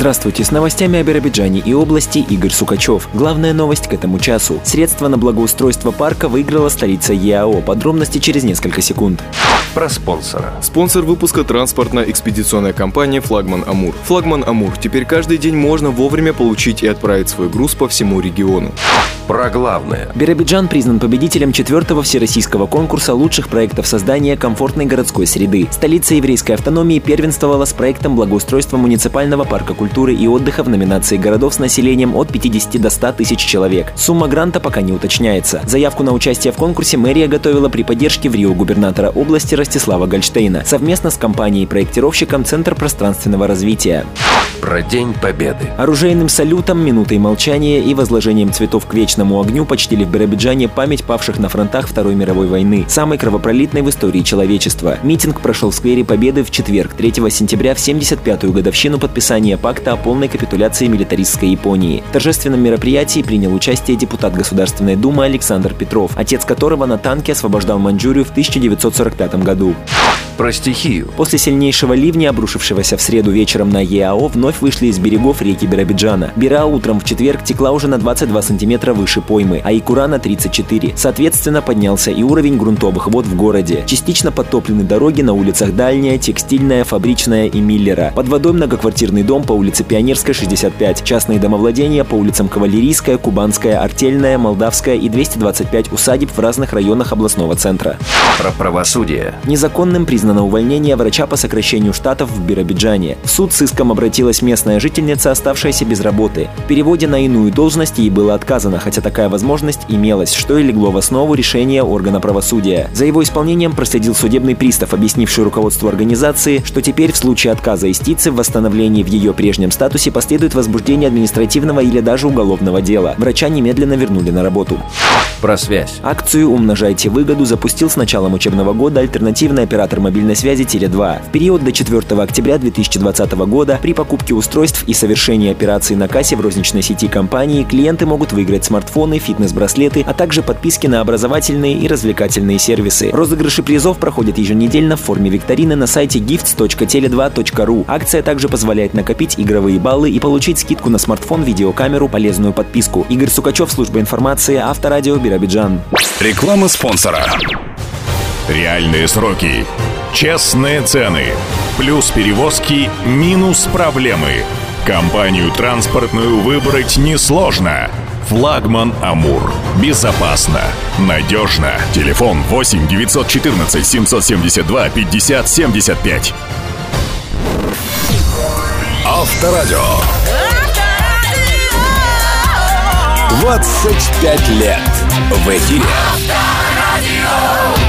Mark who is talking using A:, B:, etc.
A: Здравствуйте, с новостями о Биробиджане и области Игорь Сукачев. Главная новость к этому часу. Средства на благоустройство парка выиграла столица ЕАО. Подробности через несколько секунд.
B: Про спонсора.
C: Спонсор выпуска – транспортно-экспедиционная компания «Флагман Амур». «Флагман Амур» теперь каждый день можно вовремя получить и отправить свой груз по всему региону.
B: Про главное.
A: Биробиджан признан победителем 4-го всероссийского конкурса лучших проектов создания комфортной городской среды. Столица еврейской автономии первенствовала с проектом благоустройства муниципального парка культуры и отдыха в номинации городов с населением от 50 до 100 тысяч человек. Сумма гранта пока не уточняется. Заявку на участие в конкурсе мэрия готовила при поддержке в Рио губернатора области Ростислава Гольштейна совместно с компанией-проектировщиком «Центр пространственного развития».
B: Про День Победы.
A: Оружейным салютом, минутой молчания и возложением цветов к вечному огню почтили в Биробиджане память павших на фронтах Второй мировой войны, самой кровопролитной в истории человечества. Митинг прошел в сквере Победы в четверг, 3 сентября, в 75-ю годовщину подписания пакта о полной капитуляции милитаристской Японии. В торжественном мероприятии принял участие депутат Государственной Думы Александр Петров, отец которого на танке освобождал Маньчжурию в 1945 году.
B: Про стихию.
A: После сильнейшего ливня, обрушившегося в среду вечером на ЕАО, вновь вышли из берегов реки Биробиджана. Бира утром в четверг текла уже на 22 сантиметра выше поймы, а Икура на 34. Соответственно, поднялся и уровень грунтовых вод в городе. Частично подтоплены дороги на улицах Дальняя, Текстильная, Фабричная и Миллера. Под водой многоквартирный дом по улице Пионерская, 65. Частные домовладения по улицам Кавалерийская, Кубанская, Артельная, Молдавская и 225 усадеб в разных районах областного центра.
B: Про правосудие.
A: Незаконным признано увольнение врача по сокращению штатов в Биробиджане. В суд с иском обратилась местная жительница, оставшаяся без работы. В переводе на иную должность ей было отказано, хотя такая возможность имелась, что и легло в основу решения органа правосудия. За его исполнением проследил судебный пристав, объяснивший руководству организации, что теперь в случае отказа истицы в восстановлении в ее прежнем статусе последует возбуждение административного или даже уголовного дела. Врача немедленно вернули на работу.
B: Про связь.
A: Акцию «Умножайте выгоду» запустил с началом учебного года альтернативный оператор мобильной связи «Теле2». В период до 4 октября 2020 года при покупке устройств и совершении операций на кассе в розничной сети компании клиенты могут выиграть смартфоны, фитнес-браслеты, а также подписки на образовательные и развлекательные сервисы. Розыгрыши призов проходят еженедельно в форме викторины на сайте gifts.tele2.ru. Акция также позволяет накопить игровые баллы и получить скидку на смартфон, видеокамеру, полезную подписку. Игорь Сукачев, служба информации, Авторадио, Биробиджан.
D: Реклама спонсора. Реальные сроки, честные цены, плюс перевозки, минус проблемы. Компанию транспортную выбрать несложно. «Флагман Амур». Безопасно, надежно. Телефон 8 914 772 50 75. Авторадио. 25 лет в эфире.